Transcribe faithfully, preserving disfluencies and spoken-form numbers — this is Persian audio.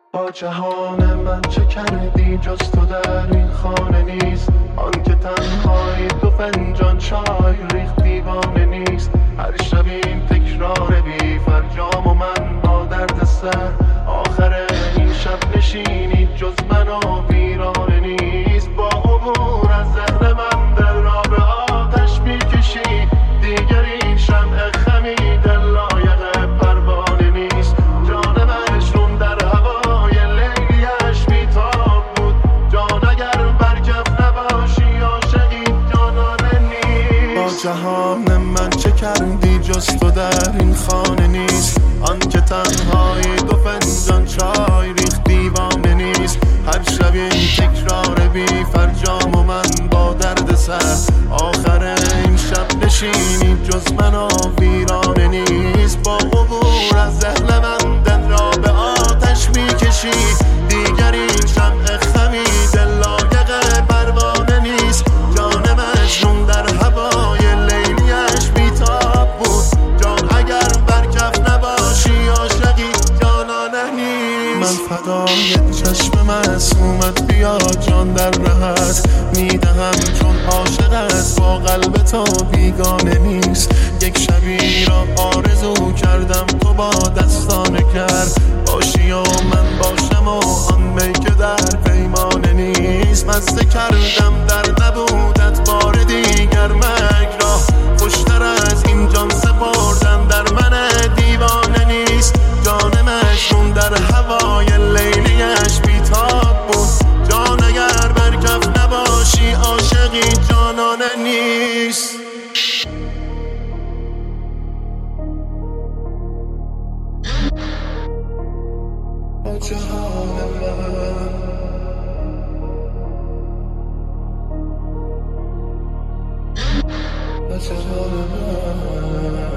با جهان من چه کردی جز تو در این خانه نیست. آن که تنهایی دو فنجان چای ریخت دیوانه نیست. هر شب این تکرار بی فرجام و من با درد سر. آخر این شب نشینی جز من و ویرانه نیست. با عبور از ذهن من دل را به آتش میکشی. دیگر این شمع خمید لایق پروانه نیست. جان مجنون در هوای لیلیش بیتاب بود. جان اگر برکف نباشی عاشقی جانانه نیست. با جهان من چه کردی جز تو در این خانه نیست. آن که تنهایی دو فنجان چای ریخت دیوانه نیست. هر شب این تکرار بی فرجام و من با درد سر. آخر این شب نشینی جز من و ویرانه نیست. با عبور از ذهن من دل را به آتش میکشی. دیگر این شمع خمید لایق پروانه نیست. جان مجنون در هوای لیلیش بیتاب بود. جان اگر برکف نباشی عاشقی جانانه نیست. من فدای چشم معصومت بیا جان در رهت میدهم. چون عاشقت با قلب تو بیگانه نیست. یک شبی را آرزو کردم تو با دستانه کرد باشی و من باشم و آن می که در پیمانه نیست. مزه کردم در نبودت بار دیگر مگرا. خوشتر از این جان سپردن در من دیوانه نیست. جان مجنون در هوای لیلیش بیتاب بود. جان اگر برکف نباشی عاشقی جانانه نیست. با جهان من با جهان من